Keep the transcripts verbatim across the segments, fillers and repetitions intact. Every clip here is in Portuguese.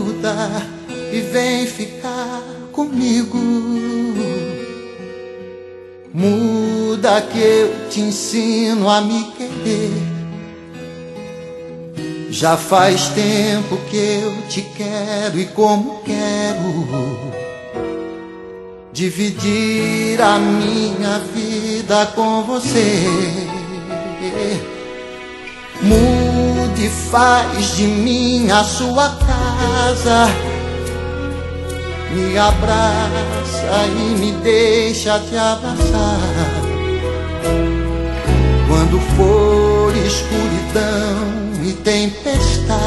muda e vem ficar comigo. Muda que eu te ensino a me querer. Já faz tempo que eu te quero e como quero dividir a minha vida com você. Mude, faz de mim a sua casa. Me abraça e me deixa te abraçar. Quando for escuridão e tempestade,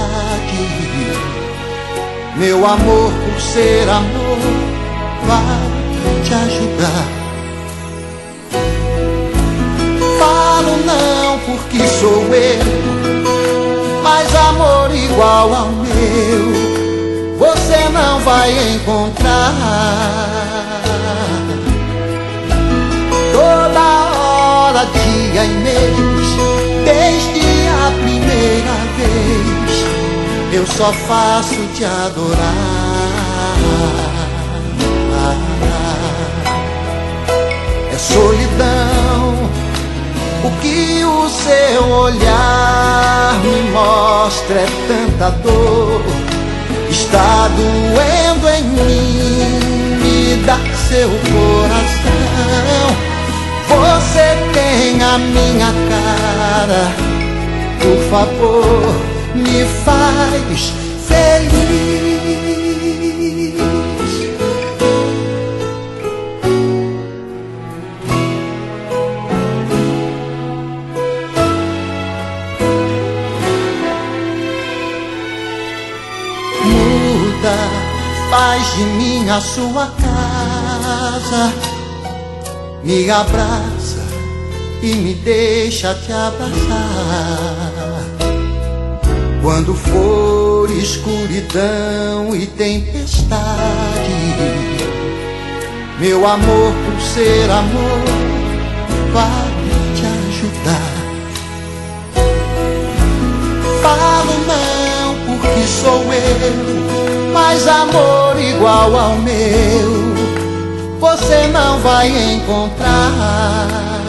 meu amor, por ser amor, vai te ajudar. Falo não porque sou eu, mas amor igual ao meu você não vai encontrar. Toda hora, dia e mês, desde a primeira vez, eu só faço te adorar. É solidão o que o seu olhar me mostra, é tanta dor. Está doendo em mim, me dá seu coração. Você tem a minha cara, por favor, me faz feliz. Faz de mim a sua casa. Me abraça e me deixa te abraçar. Quando for escuridão e tempestade, meu amor, por ser amor, vai te ajudar. Falo não porque sou eu, mas amor igual ao meu você não vai encontrar.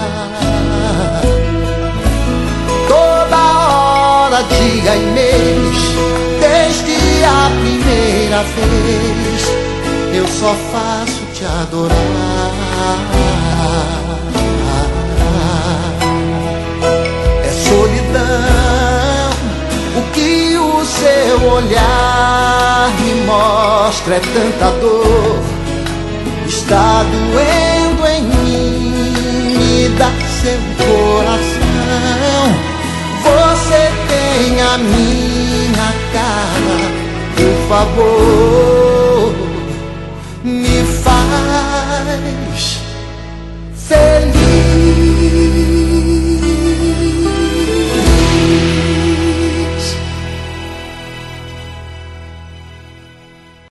Toda hora, dia e mês, desde a primeira vez, eu só faço te adorar. É solidão o que o seu olhar me mostra, é tanta dor. Está doendo em mim, me dá seu coração. Você tem a minha cara, por favor, me faz